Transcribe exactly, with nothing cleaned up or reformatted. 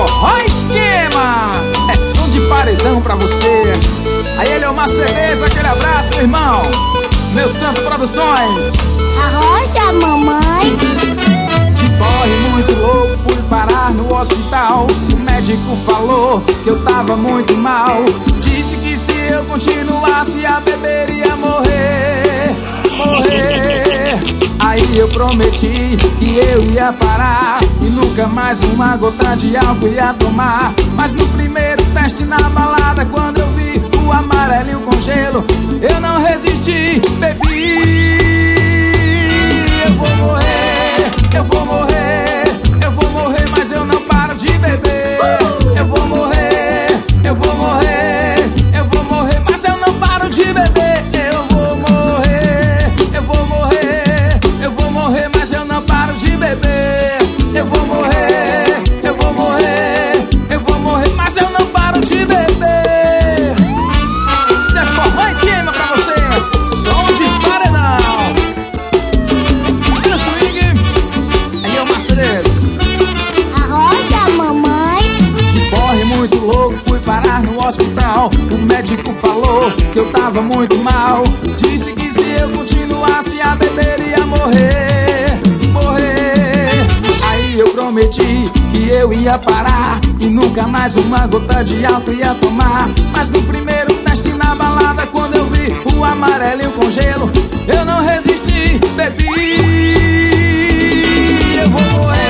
Forró Esquema, é som de paredão pra você. Aí ele é uma certeza, aquele abraço, meu irmão. Meu Santo Produções. Arrocha, mamãe. De corre muito louco, fui parar no hospital. O médico falou que eu tava muito mal. Disse que se eu continuasse a beber ia morrer, morrer. Aí eu prometi que eu ia parar e nunca mais uma gota de álcool ia tomar. Mas no primeiro teste na balada, quando eu vi o amarelinho com gelo, eu não resisti, bebi. Eu vou morrer, eu vou morrer, eu vou morrer, mas eu não paro de beber. Eu vou morrer, eu vou morrer, eu vou morrer, mas eu não paro de beber. Eu vou morrer, eu vou morrer, eu vou morrer, mas eu não paro de beber. Eu vou morrer, eu vou morrer, eu vou morrer, mas eu não paro de beber. Isso é Forró Esquema pra você, som de paredão. E no swing, aí é o Mercedes. Arrocha, mamãe. De corre muito louco, fui parar no hospital. O médico falou que eu tava muito mal. Disse que se eu continuasse a beber ia morrer, morrer. Aí eu prometi que eu ia parar e nunca mais uma gota de álcool ia tomar. Mas no primeiro teste na balada, quando eu vi o amarelinho com gelo, eu não resisti, bebi. Eu vou morrer,